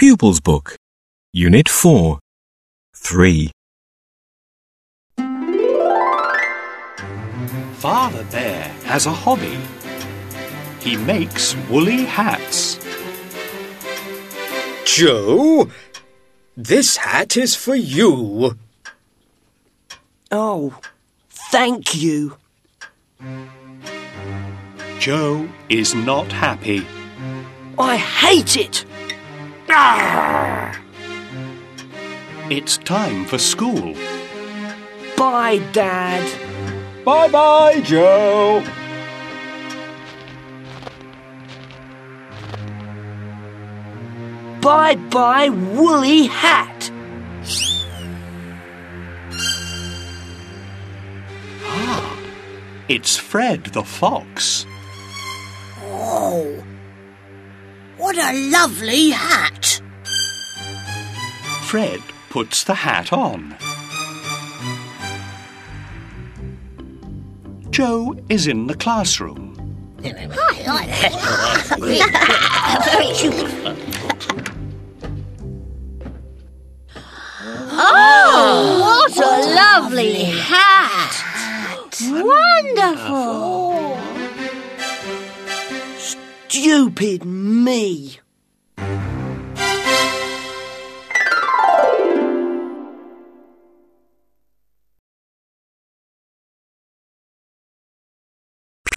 Pupils Book, Unit 4, 3. Father Bear has a hobby. He makes woolly hats. Joe, this hat is for you. Oh, thank you. Joe is not happy. I hate it. Arr! It's time for school. Bye, Dad. Bye-bye, Joe. Bye-bye, woolly hat. It's Fred the fox. Oh, what a lovely hat! Fred puts the hat on. Joe is in the classroom. Oh, what a lovely hat! Wonderful! Stupid me.